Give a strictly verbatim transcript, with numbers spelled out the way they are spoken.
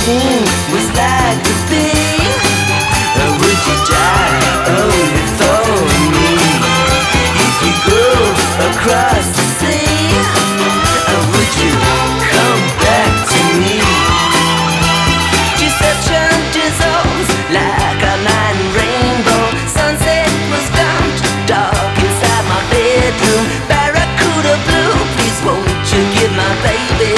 everything was like the thing? Or would you die only for me? If you go across